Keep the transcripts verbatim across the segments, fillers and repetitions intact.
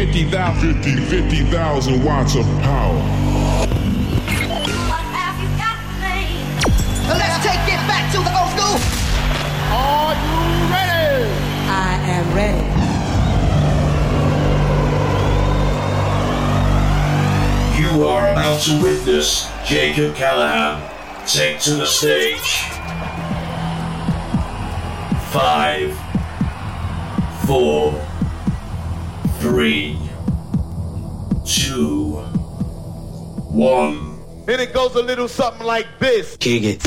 fifty thousand, fifty, fifty thousand watts of power. What have you got for me? Let's take it back to the old school. Are you ready? I am ready. You are about to witness Jacob Callahan take to the stage. Five, four, three, two, one. And it goes a little something like this. Kick it.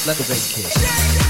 Let the bass kick.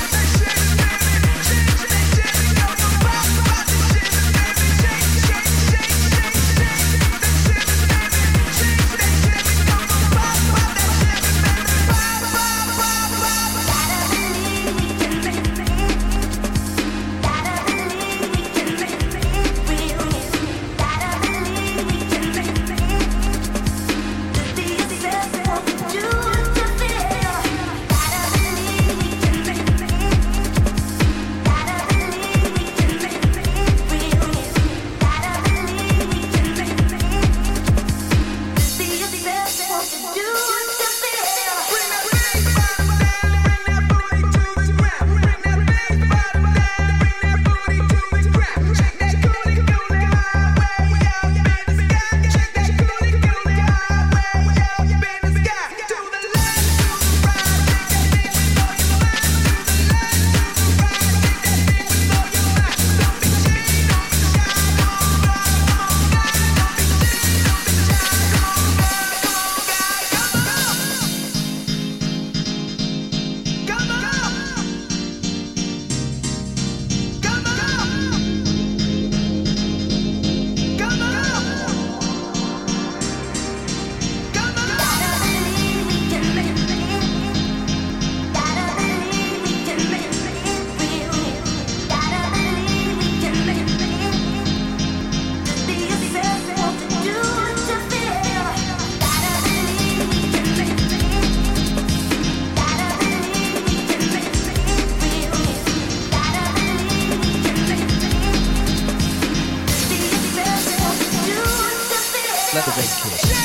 Let the bass kick.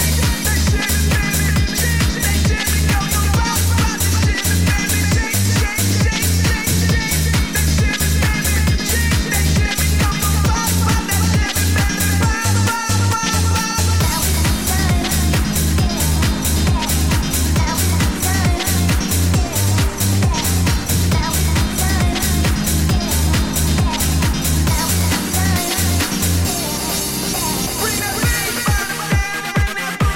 Bring that bass,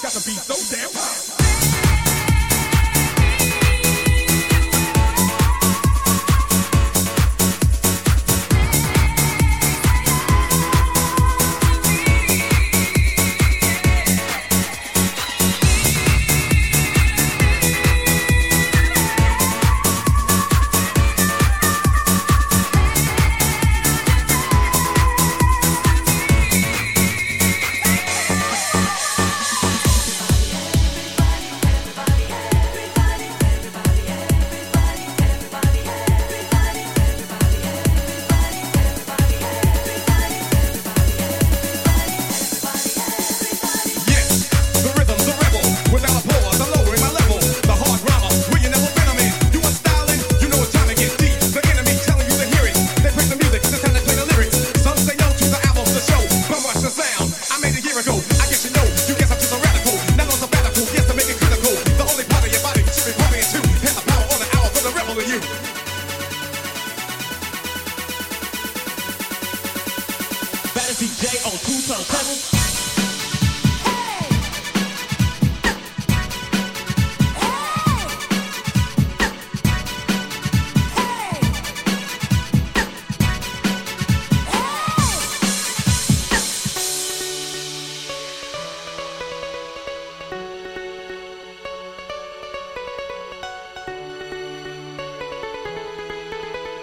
got to be so damn high. D J on two turntables.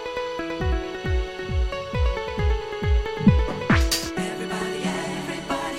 Everybody, everybody.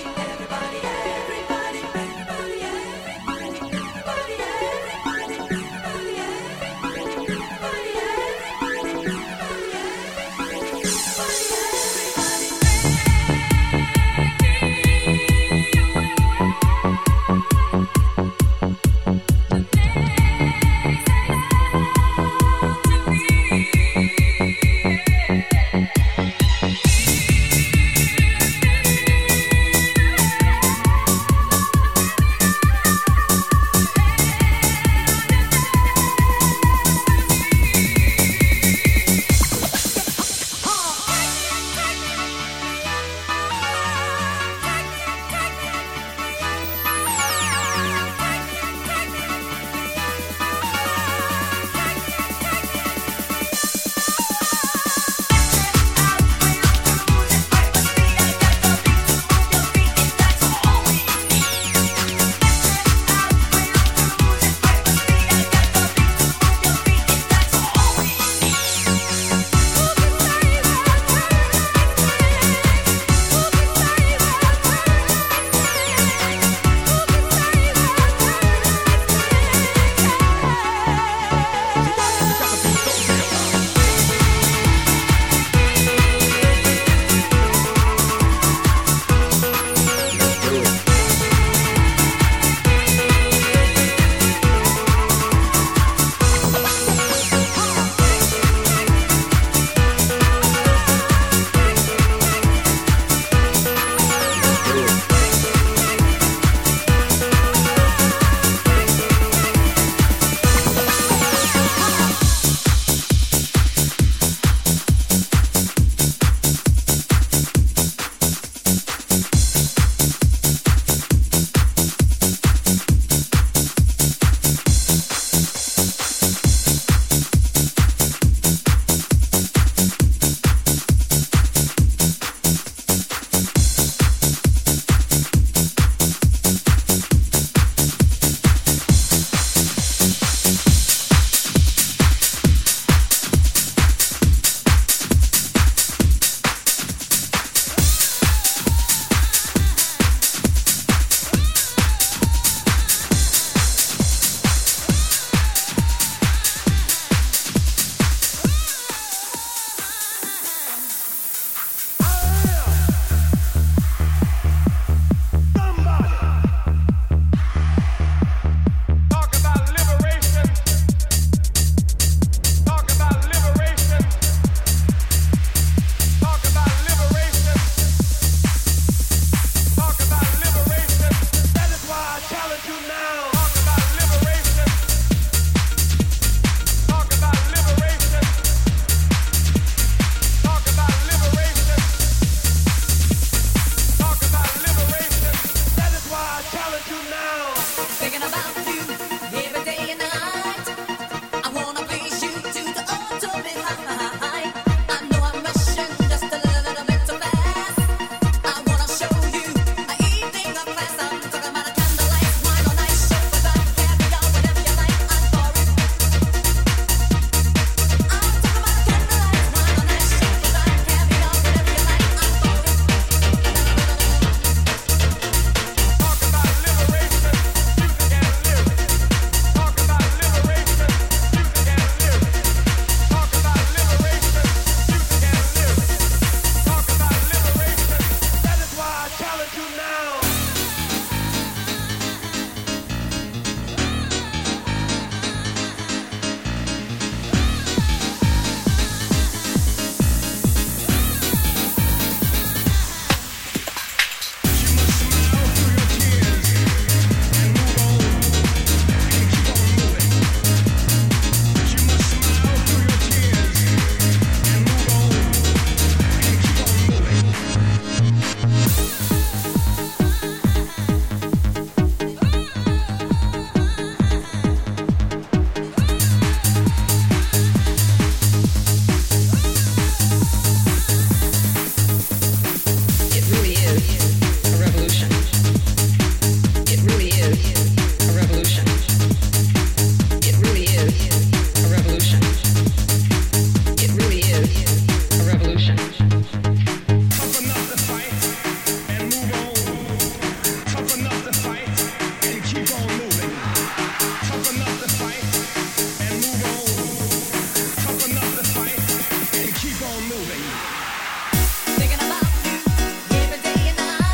Thinking about you every day and night.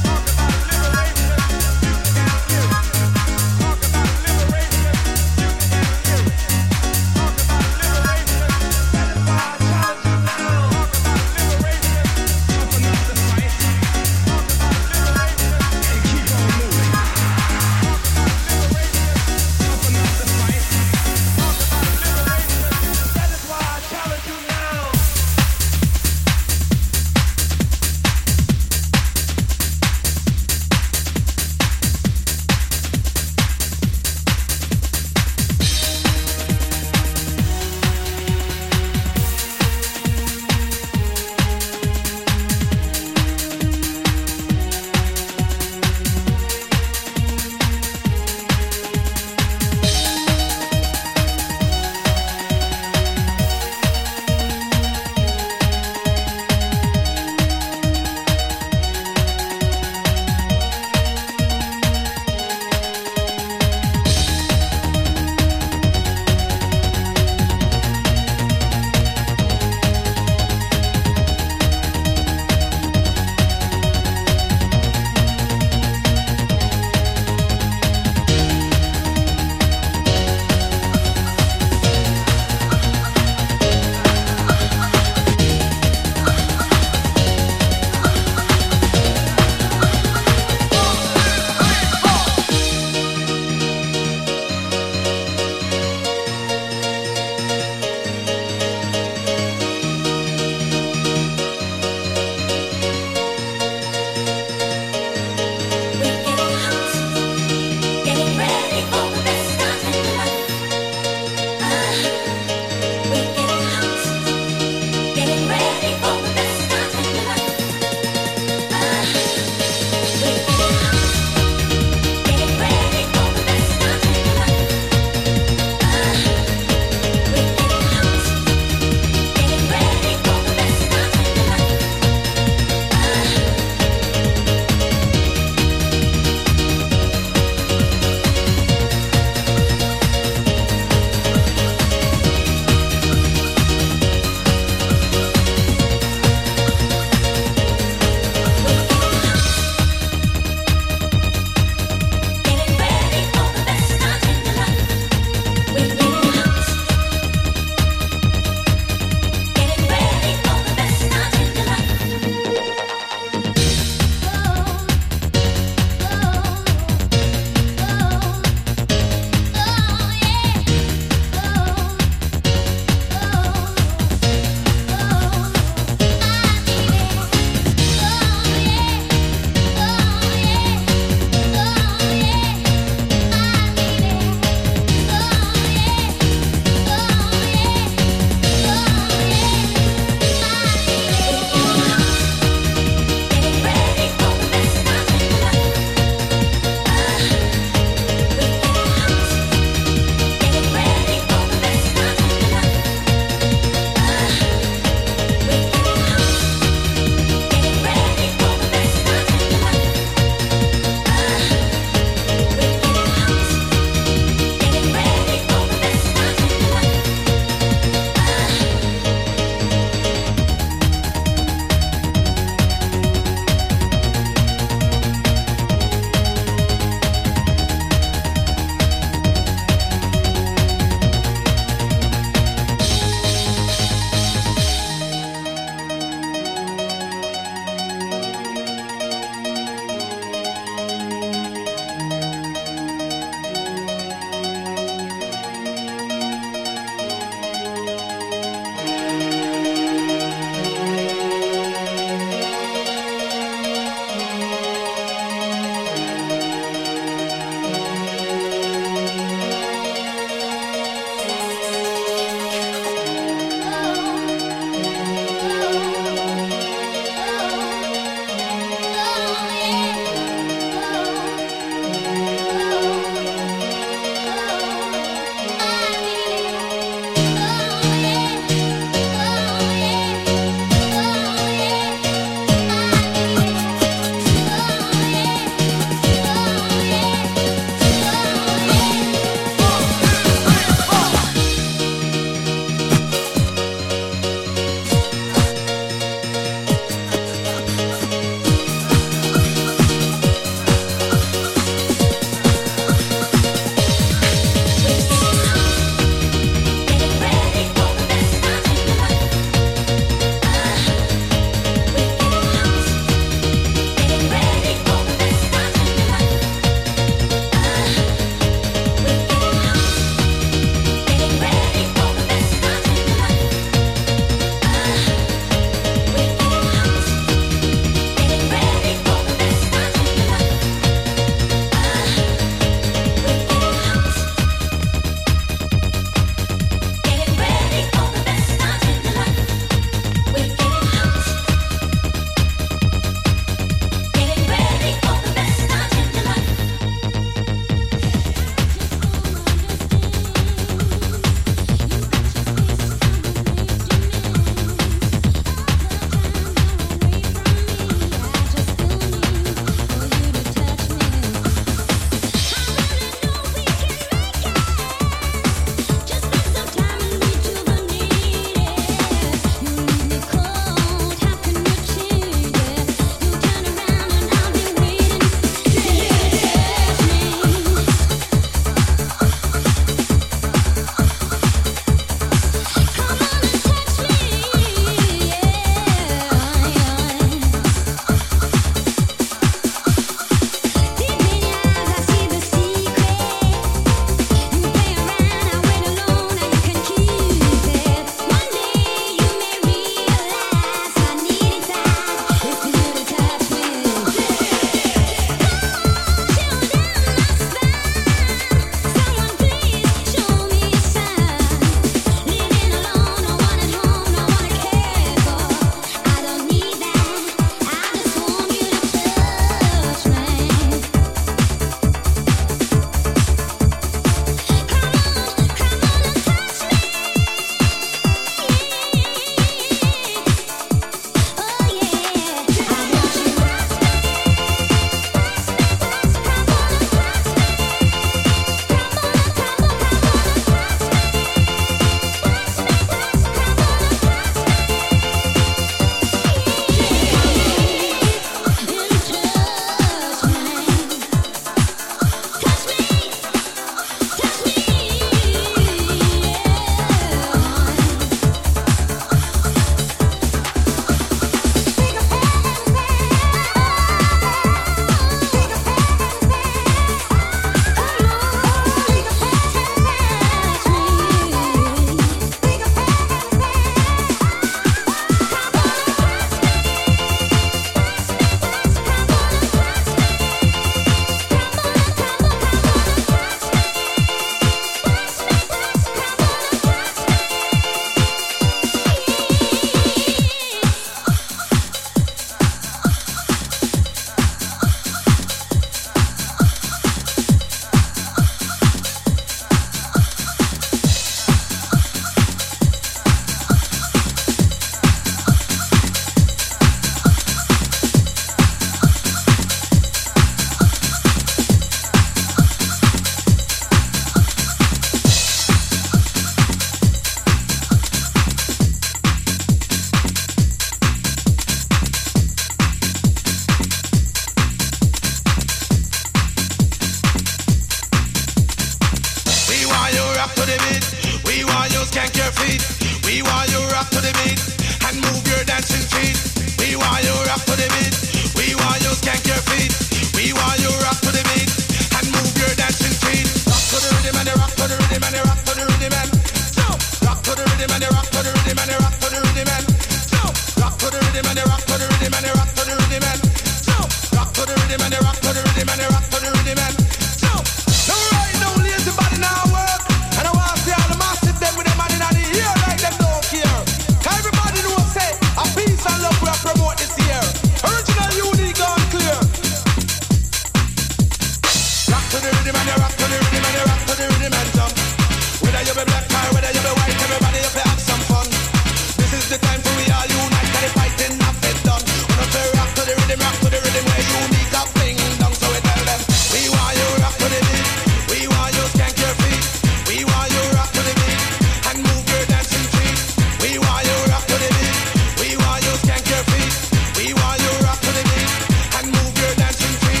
to the rhythm and you rock to the rhythm and you rock to the rhythm and jump. Whether you be black or whether you be white, everybody you have some fun. This is the time for we all unite, 'cause the fighting not been done. We don't say rock to the rhythm, rock to the rhythm, where you need a fling down. So we tell them, we want you rock to the beat, we want you skank your feet, we want you rock to the beat and move your dancing feet. We want you rock to the beat, we want you skank your feet, we want you rock to the beat and move your dancing feet.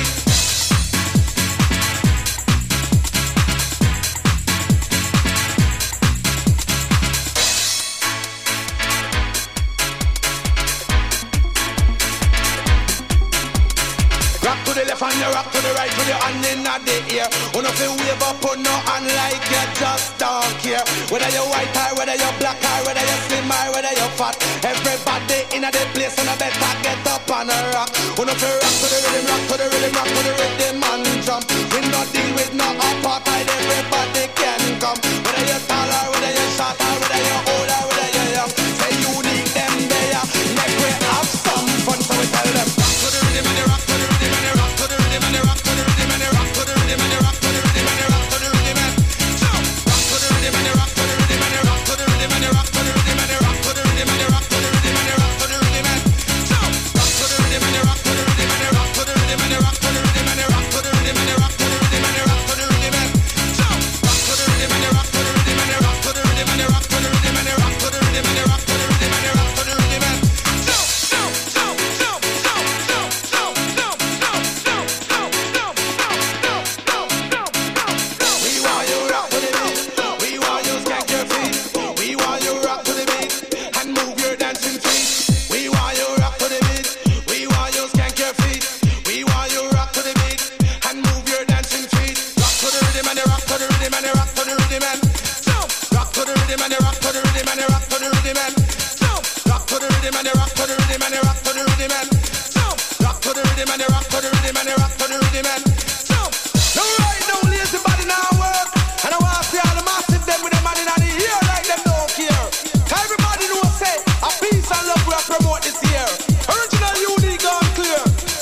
Rock to the left and you rock to the right with your hand in the air. You know feel wave up on no hand like you just don't care. Whether you're white or whether you're black or whether you're slim or whether you're fat, everybody in the place and I better get up and rock. You know feel rock to the rhythm, rock to the rhythm, rock to the rhythm and jump. We not deal with no apartheid, everybody can come. Whether you're tall or whether you're short or whether you're old or whether you're young, say you need them there. Make we have some fun, so we tell them rock to the rhythm and you rock to the rhythm and you rock to the rhythm and you rock to the rhythm and you rock to the rhythm and you rock to the rhythm and you rock to the rhythm and jump. Rock to the rhythm and you rock to the rhythm and you rock to the rhythm and you rock to the rhythm and you rock to the rhythm and you rock to the rhythm and you rock to the rhythm and jump. Rock to the rhythm and you rock to the rhythm and you rock to the rhythm and you rock to the rhythm and you rock to the rhythm and you rock to the rhythm and you rock to the rhythm and jump. Rock to the rhythm and you rock to the rhythm and you rock to the rhythm and you rock to the rhythm and you rock to the rhythm and you rock to the rhythm and you rock to the rhythm and jump, jump, jump, jump, jump, jump, jump, jump, jump, jump, jump, jump, jump, jump, jump, jump. We want you rock to the beat, we want you skank your feet, we want you rock to the beat and move your dancing feet. We want you rock to the beat, we want you skank your feet, we want you rock to the beat and move your dancing feet. Rock to the rhythm and you rock to the rhythm and you rock to the rhythm and jump. Rock to the rhythm and you rock to the rhythm and you rock to the rhythm and jump. Rock to the rhythm and you rock to the rhythm and you rock to the rhythm and jump. Rock to the rhythm and you rock to the rhythm and you rock to the rhythm and jump. Now right now lazy body now work, and I want to see all the massive them with them man in the ear like them don't care. Everybody know say a peace and love we are promote this year. Original unique and clear.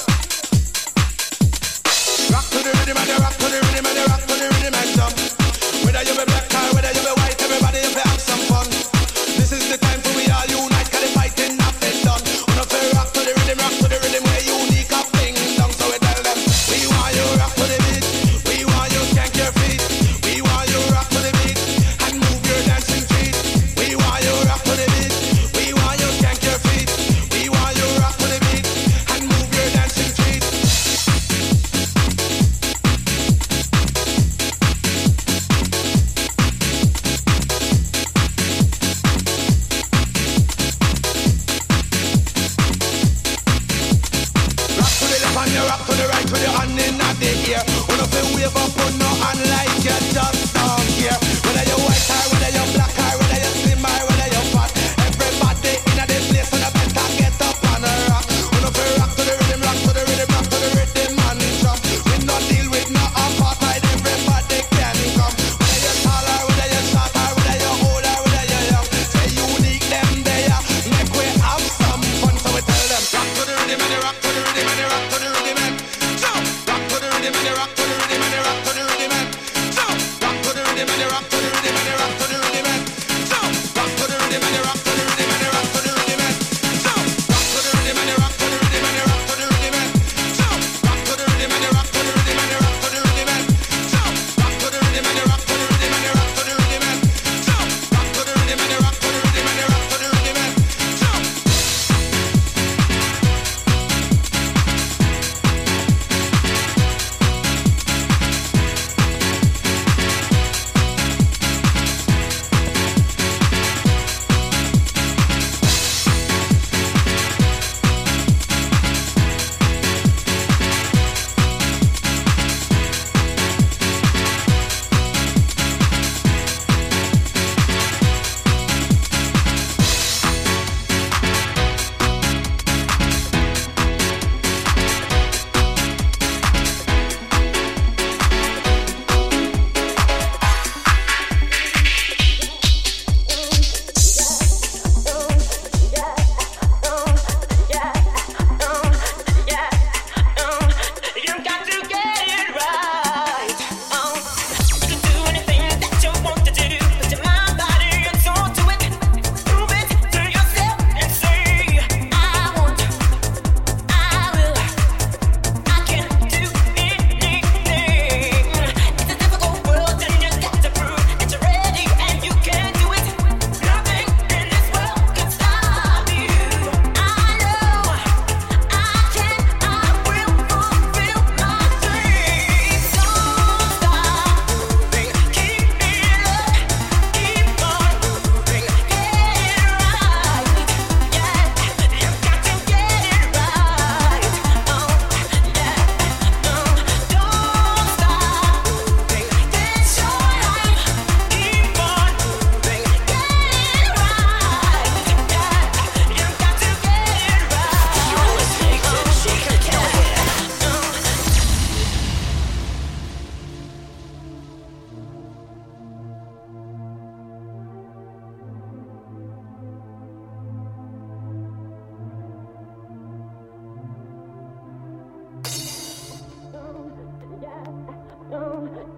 Rock to the rhythm and you rock to the rhythm and you rock to the rhythm and jump. Whether you be black or whether you be white, everybody you have some fun.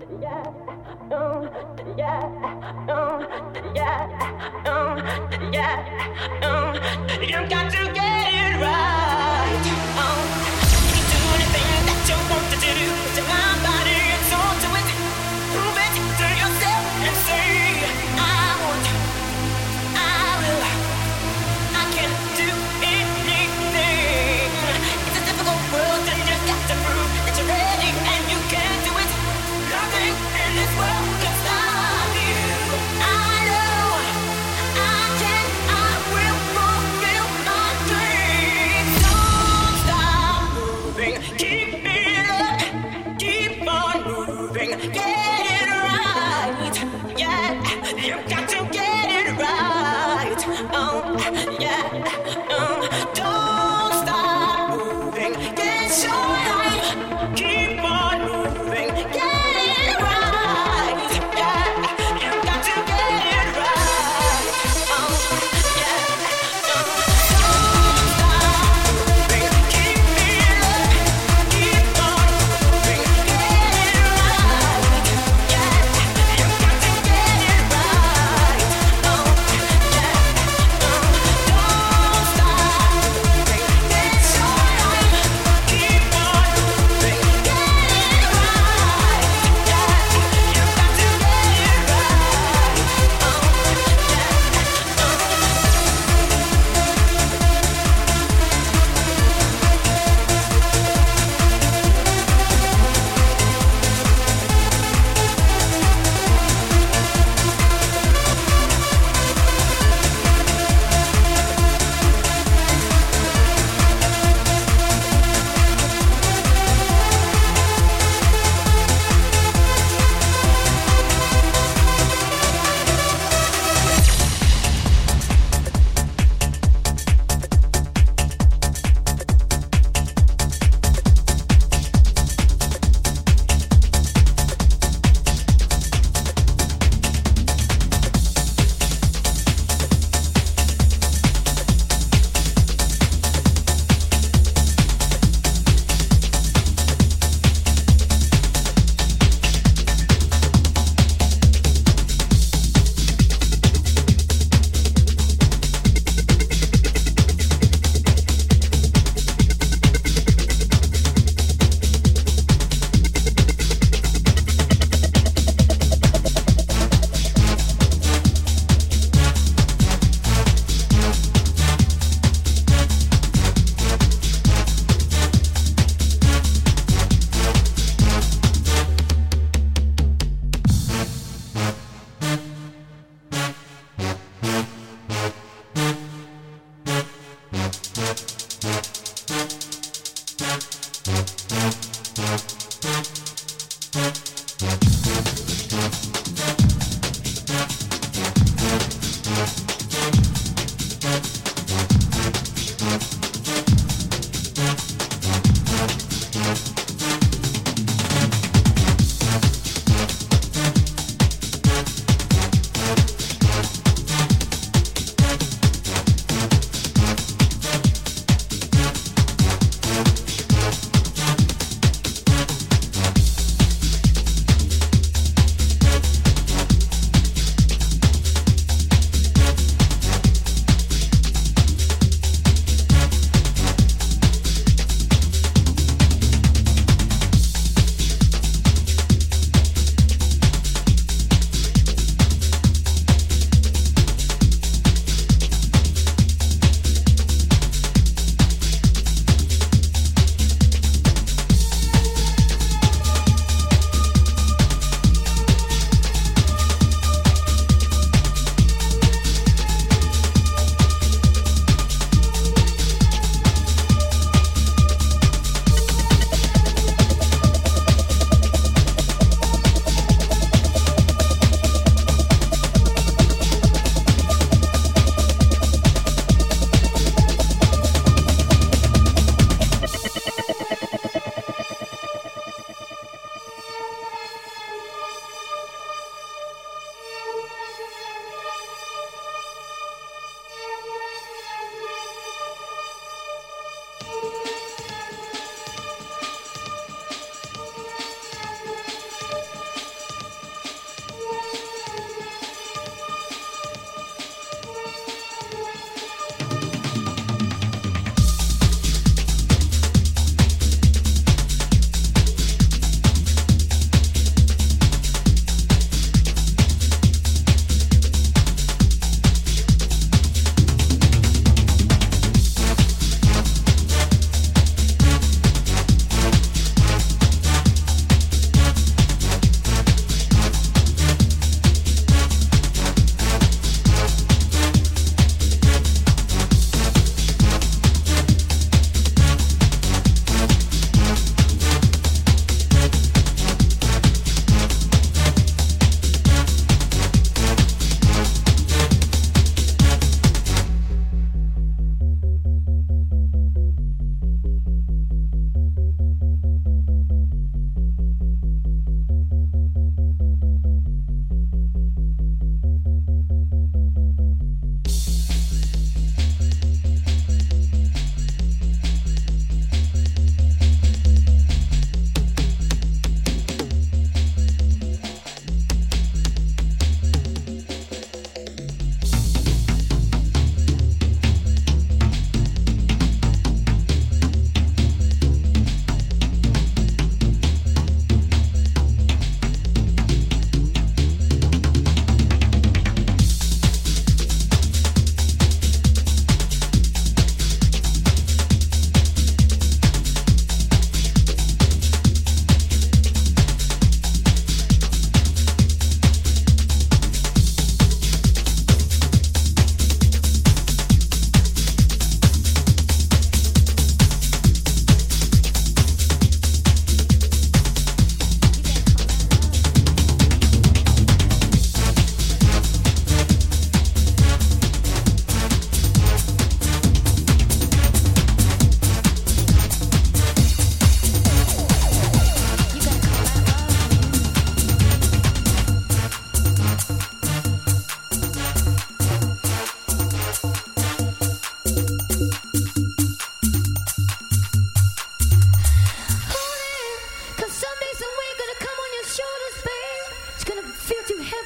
Keep on moving, get it right.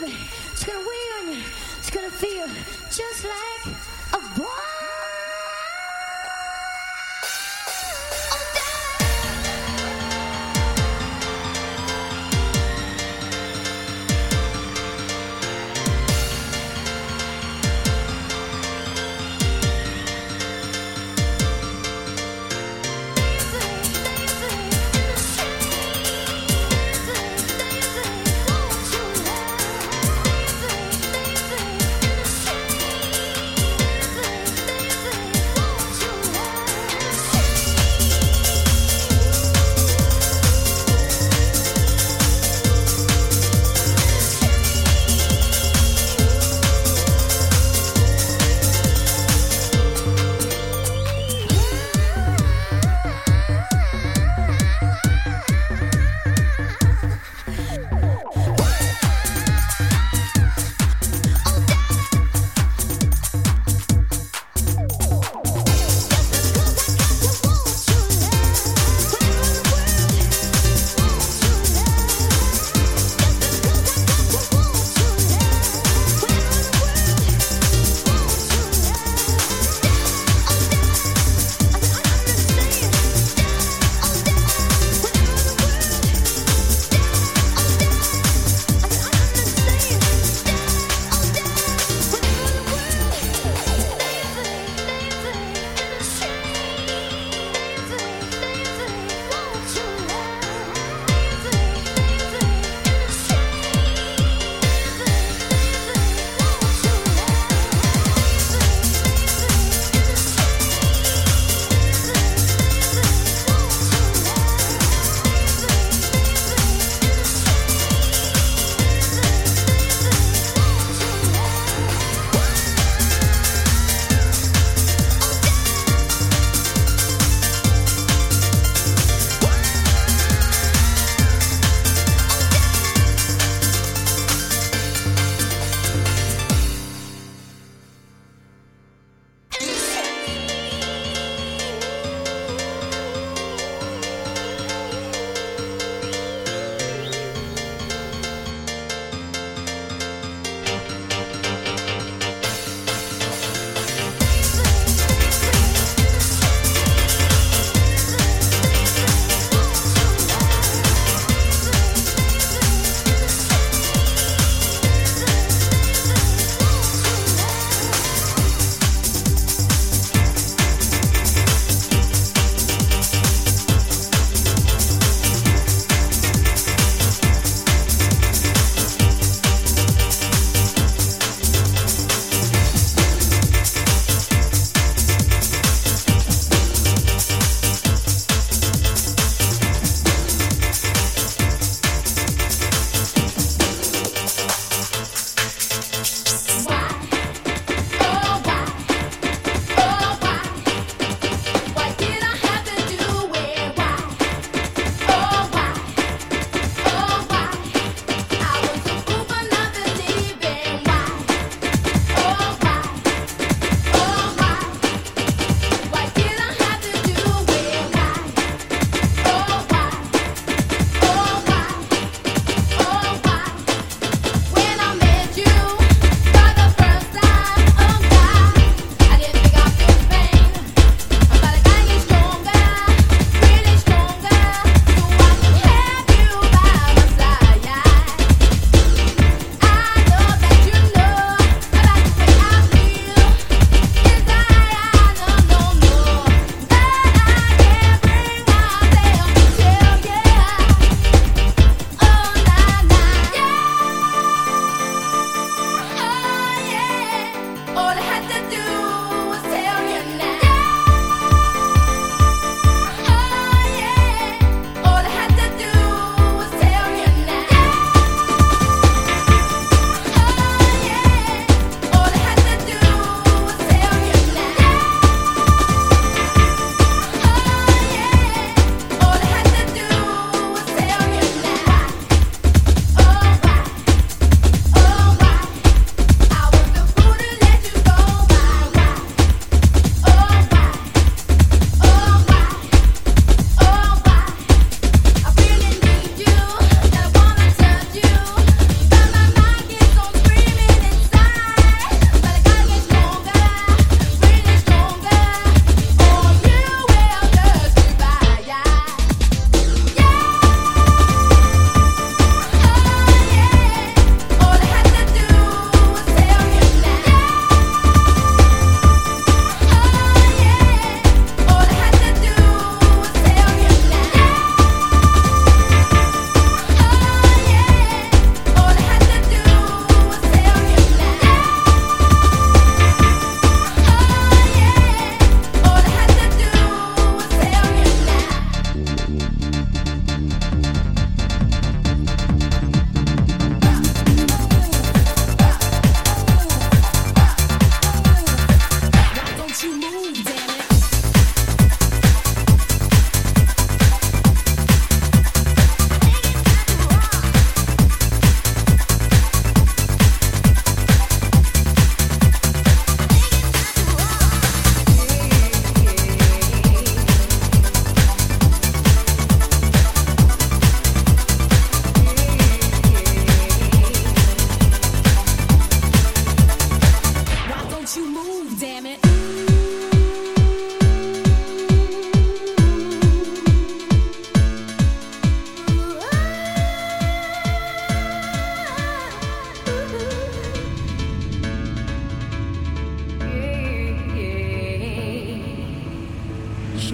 it, it's gonna wear on you, it's gonna feel just like a boy. Thank you.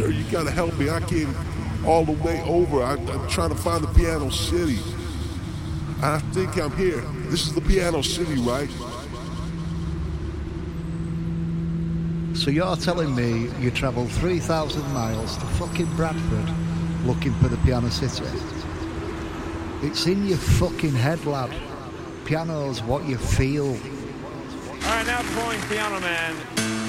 sir, you gotta help me. I came all the way over. I, I'm trying to find the Piano City. I think I'm here. This is the Piano City, right? So you're telling me you travelled three thousand miles to fucking Bradford looking for the Piano City? It's in your fucking head, lad. Piano's what you feel. All right, now pouring Piano Man.